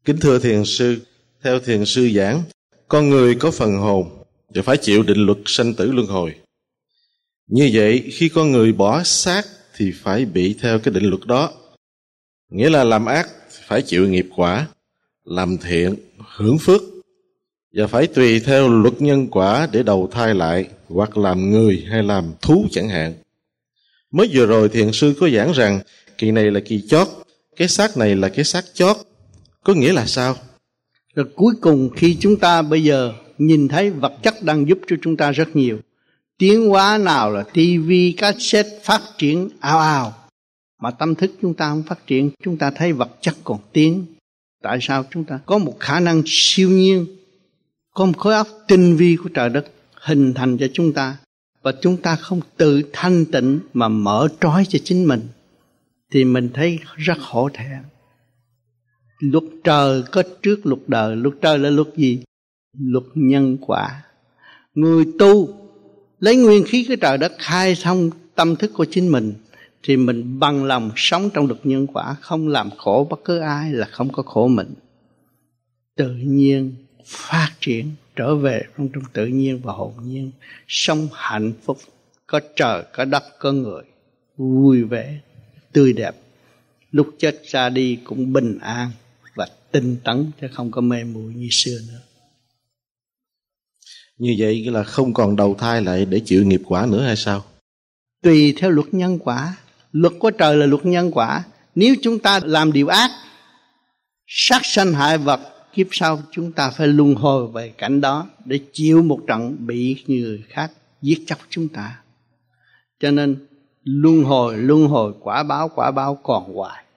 Kính thưa thiền sư, theo thiền sư giảng, con người có phần hồn và phải chịu định luật sanh tử luân hồi. Như vậy, khi con người bỏ xác thì phải bị theo cái định luật đó. Nghĩa là làm ác phải chịu nghiệp quả, làm thiện hưởng phước, và phải tùy theo luật nhân quả để đầu thai lại, hoặc làm người hay làm thú chẳng hạn. Mới vừa rồi thiền sư có giảng rằng kỳ này là kỳ chót, cái xác này là cái xác chót. Có nghĩa là sao? Rồi cuối cùng khi chúng ta bây giờ nhìn thấy vật chất đang giúp cho chúng ta rất nhiều. Tiến hóa nào là tivi, cassette phát triển ào ào, mà tâm thức chúng ta không phát triển. Chúng ta thấy vật chất còn tiến. Tại sao chúng ta có một khả năng siêu nhiên, có một khối óc tinh vi của trời đất hình thành cho chúng ta, và chúng ta không tự thanh tịnh mà mở trói cho chính mình, thì mình thấy rất hổ thẹn. Luật trời có trước luật đời. Luật trời là luật gì? Luật nhân quả. Người tu lấy nguyên khí của trời đất khai thông tâm thức của chính mình, thì mình bằng lòng sống trong luật nhân quả, không làm khổ bất cứ ai, là không có khổ mình. Tự nhiên phát triển trở về trong tự nhiên và hồn nhiên, sống hạnh phúc, có trời, có đất, có người, vui vẻ, tươi đẹp. Lúc chết ra đi cũng bình an và tinh tấn, chứ không có mê muội như xưa nữa. Như vậy là không còn đầu thai lại để chịu nghiệp quả nữa hay sao? Tùy theo luật nhân quả. Luật của trời là luật nhân quả. Nếu chúng ta làm điều ác, sát sanh hại vật, kiếp sau chúng ta phải luân hồi về cảnh đó để chịu một trận bị người khác giết chóc chúng ta. Cho nên luân hồi quả báo còn hoài.